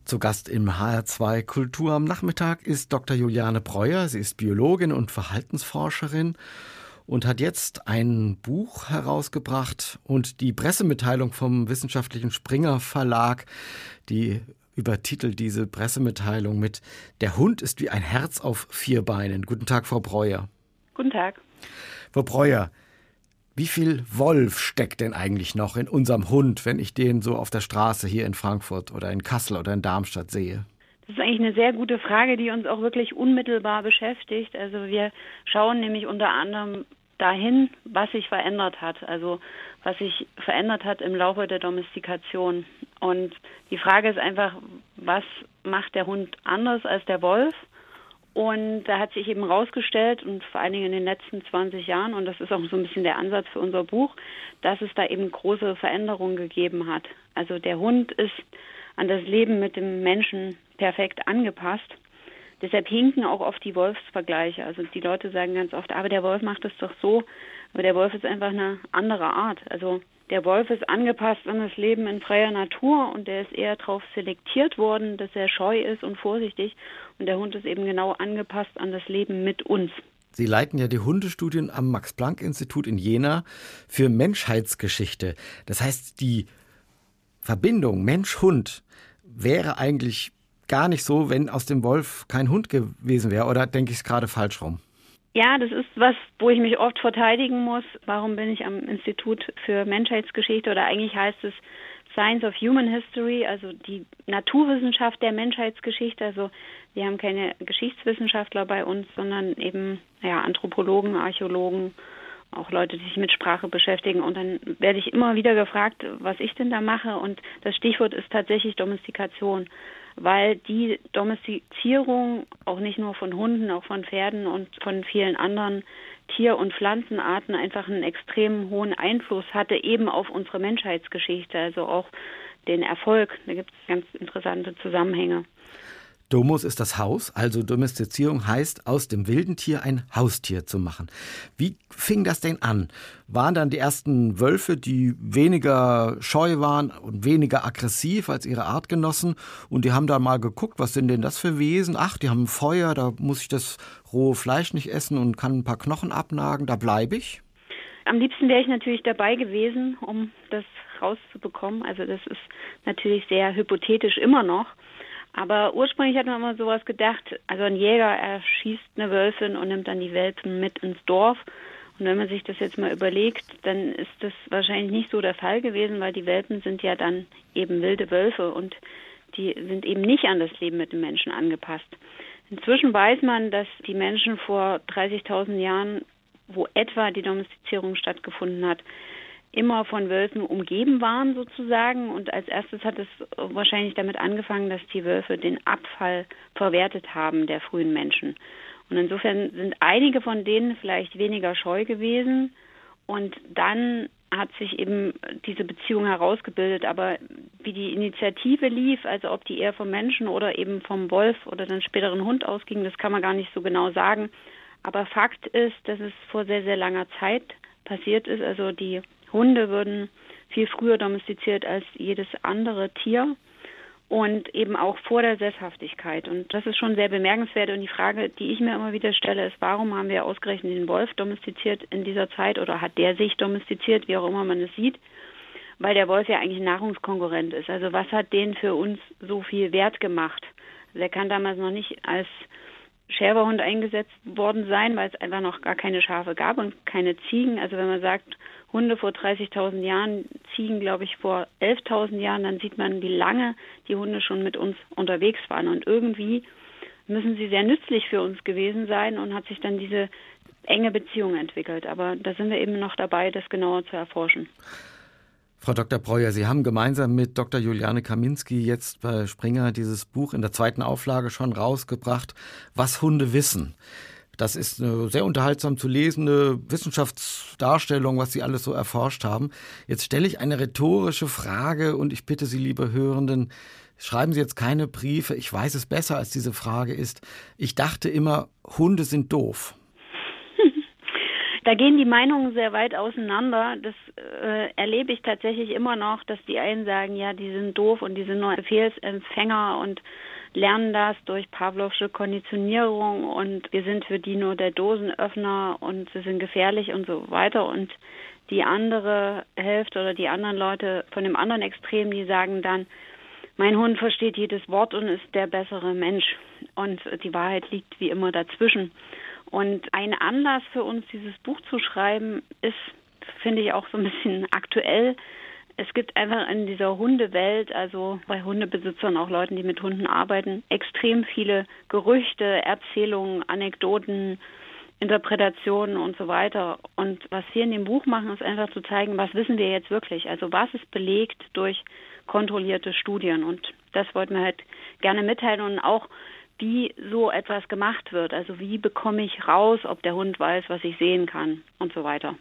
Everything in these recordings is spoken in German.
Zu Gast im HR2 Kultur am Nachmittag ist Dr. Juliane Breuer. Sie ist Biologin und Verhaltensforscherin und hat jetzt ein Buch herausgebracht und die Pressemitteilung vom wissenschaftlichen Springer Verlag, die übertitelt diese Pressemitteilung mit „Der Hund ist wie ein Herz auf 4 Beinen". Guten Tag, Frau Breuer. Guten Tag. Frau Breuer, wie viel Wolf steckt denn eigentlich noch in unserem Hund, wenn ich den so auf der Straße hier in Frankfurt oder in Kassel oder in Darmstadt sehe? Das ist eigentlich eine sehr gute Frage, die uns auch wirklich unmittelbar beschäftigt. Also wir schauen nämlich unter anderem dahin, was sich verändert hat, also was sich verändert hat im Laufe der Domestikation. Und die Frage ist einfach, was macht der Hund anders als der Wolf? Und da hat sich eben rausgestellt, und vor allen Dingen in den letzten 20 Jahren, und das ist auch so ein bisschen der Ansatz für unser Buch, dass es da eben große Veränderungen gegeben hat. Also der Hund ist an das Leben mit dem Menschen perfekt angepasst. Deshalb hinken auch oft die Wolfsvergleiche. Also die Leute sagen ganz oft, aber der Wolf macht das doch so. Aber der Wolf ist einfach eine andere Art. Also der Wolf ist angepasst an das Leben in freier Natur und der ist eher darauf selektiert worden, dass er scheu ist und vorsichtig. Und der Hund ist eben genau angepasst an das Leben mit uns. Sie leiten ja die Hundestudien am Max-Planck-Institut in Jena für Menschheitsgeschichte. Das heißt, die Verbindung Mensch-Hund wäre eigentlich gar nicht so, wenn aus dem Wolf kein Hund gewesen wäre. Oder denke ich es gerade falsch rum? Ja, das ist was, wo ich mich oft verteidigen muss. Warum bin ich am Institut für Menschheitsgeschichte? Oder eigentlich heißt es Science of Human History, also die Naturwissenschaft der Menschheitsgeschichte. Also wir haben keine Geschichtswissenschaftler bei uns, sondern eben Anthropologen, Archäologen, auch Leute, die sich mit Sprache beschäftigen. Und dann werde ich immer wieder gefragt, was ich denn da mache. Und das Stichwort ist tatsächlich Domestikation, weil die Domestizierung auch nicht nur von Hunden, auch von Pferden und von vielen anderen Tier- und Pflanzenarten einfach einen extrem hohen Einfluss hatte, eben auf unsere Menschheitsgeschichte, also auch den Erfolg. Da gibt es ganz interessante Zusammenhänge. Domus ist das Haus, also Domestizierung heißt, aus dem wilden Tier ein Haustier zu machen. Wie fing das denn an? Waren dann die ersten Wölfe, die weniger scheu waren und weniger aggressiv als ihre Artgenossen und die haben dann mal geguckt, was sind denn das für Wesen? Ach, die haben Feuer, da muss ich das rohe Fleisch nicht essen und kann ein paar Knochen abnagen, da bleibe ich? Am liebsten wäre ich natürlich dabei gewesen, um das rauszubekommen. Also das ist natürlich sehr hypothetisch immer noch. Aber ursprünglich hat man immer sowas gedacht, also ein Jäger erschießt eine Wölfin und nimmt dann die Welpen mit ins Dorf. Und wenn man sich das jetzt mal überlegt, dann ist das wahrscheinlich nicht so der Fall gewesen, weil die Welpen sind ja dann eben wilde Wölfe und die sind eben nicht an das Leben mit dem Menschen angepasst. Inzwischen weiß man, dass die Menschen vor 30.000 Jahren, wo etwa die Domestizierung stattgefunden hat, immer von Wölfen umgeben waren sozusagen. Und als erstes hat es wahrscheinlich damit angefangen, dass die Wölfe den Abfall verwertet haben der frühen Menschen. Und insofern sind einige von denen vielleicht weniger scheu gewesen. Und dann hat sich eben diese Beziehung herausgebildet. Aber wie die Initiative lief, also ob die eher vom Menschen oder eben vom Wolf oder dann späteren Hund ausging, das kann man gar nicht so genau sagen. Aber Fakt ist, dass es vor sehr, sehr langer Zeit passiert ist. Also die Hunde würden viel früher domestiziert als jedes andere Tier und eben auch vor der Sesshaftigkeit. Und das ist schon sehr bemerkenswert. Und die Frage, die ich mir immer wieder stelle, ist, warum haben wir ausgerechnet den Wolf domestiziert in dieser Zeit oder hat der sich domestiziert, wie auch immer man es sieht, weil der Wolf ja eigentlich ein Nahrungskonkurrent ist. Also was hat den für uns so viel wert gemacht? Also er kann damals noch nicht als Schäferhund eingesetzt worden sein, weil es einfach noch gar keine Schafe gab und keine Ziegen. Also wenn man sagt, Hunde vor 30.000 Jahren, Ziegen, glaube ich, vor 11.000 Jahren, dann sieht man, wie lange die Hunde schon mit uns unterwegs waren. Und irgendwie müssen sie sehr nützlich für uns gewesen sein und hat sich dann diese enge Beziehung entwickelt. Aber da sind wir eben noch dabei, das genauer zu erforschen. Frau Dr. Breuer, Sie haben gemeinsam mit Dr. Juliane Kaminski jetzt bei Springer dieses Buch in der 2. Auflage schon rausgebracht, was Hunde wissen. Das ist eine sehr unterhaltsam zu lesende Wissenschaftsdarstellung, was Sie alles so erforscht haben. Jetzt stelle ich eine rhetorische Frage und ich bitte Sie, liebe Hörenden, schreiben Sie jetzt keine Briefe. Ich weiß es besser, als diese Frage ist. Ich dachte immer, Hunde sind doof. Da gehen die Meinungen sehr weit auseinander. Das erlebe ich tatsächlich immer noch, dass die einen sagen, ja, die sind doof und die sind nur Befehlsempfänger und lernen das durch Pavlovsche Konditionierung und wir sind für die nur der Dosenöffner und sie sind gefährlich und so weiter. Und die andere Hälfte oder die anderen Leute von dem anderen Extrem, die sagen dann, mein Hund versteht jedes Wort und ist der bessere Mensch. Und die Wahrheit liegt wie immer dazwischen. Und ein Anlass für uns, dieses Buch zu schreiben, ist, finde ich, auch so ein bisschen aktuell. Es gibt einfach in dieser Hundewelt, also bei Hundebesitzern, auch Leuten, die mit Hunden arbeiten, extrem viele Gerüchte, Erzählungen, Anekdoten, Interpretationen und so weiter. Und was wir in dem Buch machen, ist einfach zu zeigen, was wissen wir jetzt wirklich? Also was ist belegt durch kontrollierte Studien? Und das wollten wir halt gerne mitteilen und auch, wie so etwas gemacht wird. Also wie bekomme ich raus, ob der Hund weiß, was ich sehen kann und so weiter.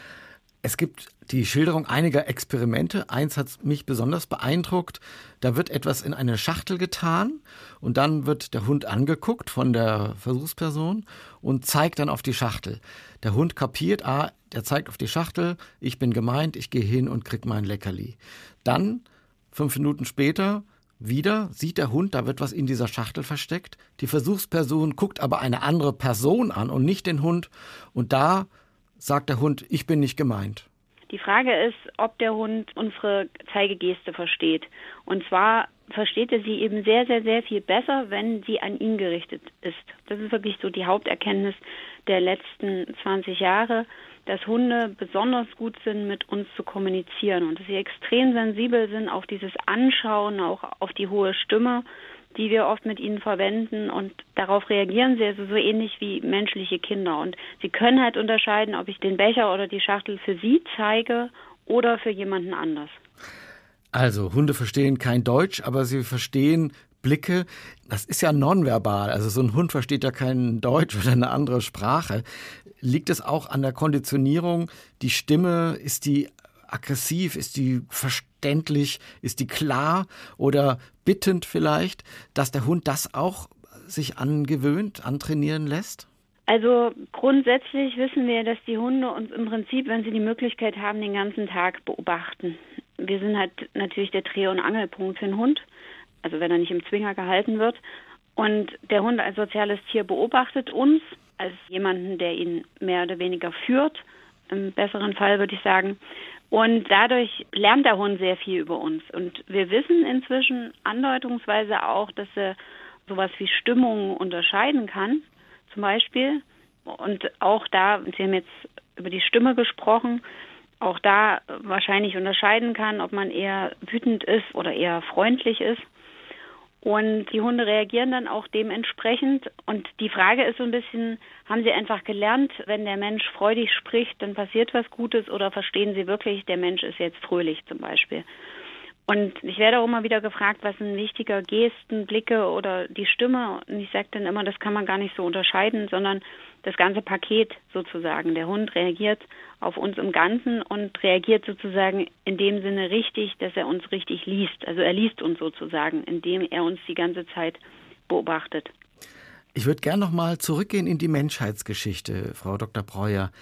Es gibt die Schilderung einiger Experimente. Eins hat mich besonders beeindruckt. Da wird etwas in eine Schachtel getan und dann wird der Hund angeguckt von der Versuchsperson und zeigt dann auf die Schachtel. Der Hund kapiert, der zeigt auf die Schachtel, ich bin gemeint, ich gehe hin und krieg mein Leckerli. Dann, 5 Minuten später, wieder sieht der Hund, da wird was in dieser Schachtel versteckt. Die Versuchsperson guckt aber eine andere Person an und nicht den Hund. Und da sagt der Hund, ich bin nicht gemeint. Die Frage ist, ob der Hund unsere Zeigegeste versteht. Und zwar versteht er sie eben sehr, sehr, sehr viel besser, wenn sie an ihn gerichtet ist. Das ist wirklich so die Haupterkenntnis der letzten 20 Jahre, dass Hunde besonders gut sind, mit uns zu kommunizieren und dass sie extrem sensibel sind auf dieses Anschauen, auch auf die hohe Stimme, die wir oft mit ihnen verwenden, und darauf reagieren sie also so ähnlich wie menschliche Kinder. Und sie können halt unterscheiden, ob ich den Becher oder die Schachtel für sie zeige oder für jemanden anders. Also Hunde verstehen kein Deutsch, aber sie verstehen Blicke. Das ist ja nonverbal. Also so ein Hund versteht ja kein Deutsch oder eine andere Sprache. Liegt es auch an der Konditionierung? Die Stimme, ist die aggressiv, ist die verständlich, ist die klar oder bittend vielleicht, dass der Hund das auch sich angewöhnt, antrainieren lässt? Also grundsätzlich wissen wir, dass die Hunde uns im Prinzip, wenn sie die Möglichkeit haben, den ganzen Tag beobachten. Wir sind halt natürlich der Dreh- und Angelpunkt für den Hund, also wenn er nicht im Zwinger gehalten wird. Und der Hund als soziales Tier beobachtet uns als jemanden, der ihn mehr oder weniger führt, im besseren Fall würde ich sagen. Und dadurch lernt der Hund sehr viel über uns. Und wir wissen inzwischen andeutungsweise auch, dass er sowas wie Stimmungen unterscheiden kann, zum Beispiel. Und auch da, Sie haben jetzt über die Stimme gesprochen, auch da wahrscheinlich unterscheiden kann, ob man eher wütend ist oder eher freundlich ist. Und die Hunde reagieren dann auch dementsprechend. Und die Frage ist so ein bisschen, haben sie einfach gelernt, wenn der Mensch freudig spricht, dann passiert was Gutes, oder verstehen sie wirklich, der Mensch ist jetzt fröhlich zum Beispiel? Und ich werde auch immer wieder gefragt, was sind wichtiger, Gesten, Blicke oder die Stimme? Und ich sage dann immer, das kann man gar nicht so unterscheiden, sondern das ganze Paket sozusagen. Der Hund reagiert auf uns im Ganzen und reagiert sozusagen in dem Sinne richtig, dass er uns richtig liest. Also er liest uns sozusagen, indem er uns die ganze Zeit beobachtet. Ich würde gerne noch mal zurückgehen in die Menschheitsgeschichte, Frau Dr. Breuer.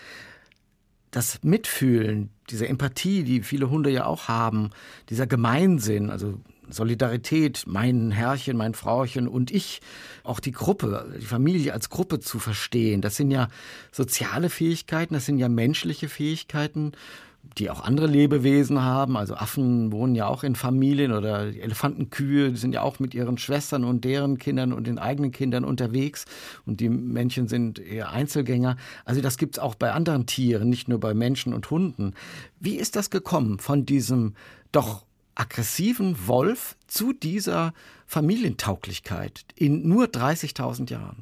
Das Mitfühlen, diese Empathie, die viele Hunde ja auch haben, dieser Gemeinsinn, also Solidarität, mein Herrchen, mein Frauchen und ich, auch die Gruppe, die Familie als Gruppe zu verstehen, das sind ja soziale Fähigkeiten, das sind ja menschliche Fähigkeiten, die auch andere Lebewesen haben. Also Affen wohnen ja auch in Familien oder die Elefantenkühe, die sind ja auch mit ihren Schwestern und deren Kindern und den eigenen Kindern unterwegs. Und die Männchen sind eher Einzelgänger. Also das gibt's auch bei anderen Tieren, nicht nur bei Menschen und Hunden. Wie ist das gekommen von diesem doch aggressiven Wolf zu dieser Familientauglichkeit in nur 30.000 Jahren?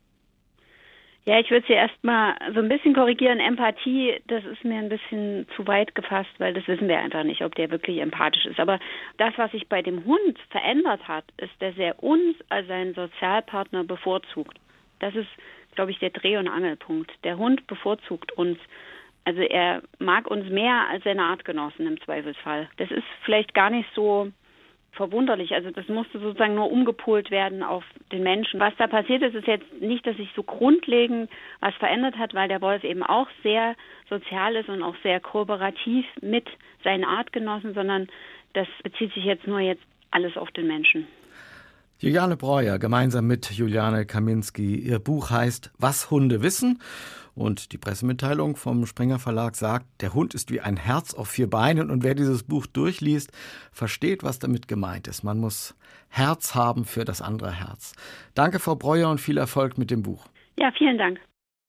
Ja, ich würde Sie erstmal so ein bisschen korrigieren. Empathie, das ist mir ein bisschen zu weit gefasst, weil das wissen wir einfach nicht, ob der wirklich empathisch ist. Aber das, was sich bei dem Hund verändert hat, ist, dass er uns als seinen Sozialpartner bevorzugt. Das ist, glaube ich, der Dreh- und Angelpunkt. Der Hund bevorzugt uns. Also er mag uns mehr als seine Artgenossen im Zweifelsfall. Das ist vielleicht gar nicht so verwunderlich. Also das musste sozusagen nur umgepolt werden auf den Menschen. Was da passiert ist, ist jetzt nicht, dass sich so grundlegend was verändert hat, weil der Wolf eben auch sehr sozial ist und auch sehr kooperativ mit seinen Artgenossen, sondern das bezieht sich jetzt alles auf den Menschen. Juliane Breuer gemeinsam mit Juliane Kaminski. Ihr Buch heißt »Was Hunde wissen«. Und die Pressemitteilung vom Springer Verlag sagt, der Hund ist wie ein Herz auf 4 Beinen. Und wer dieses Buch durchliest, versteht, was damit gemeint ist. Man muss Herz haben für das andere Herz. Danke, Frau Breuer, und viel Erfolg mit dem Buch. Ja, vielen Dank.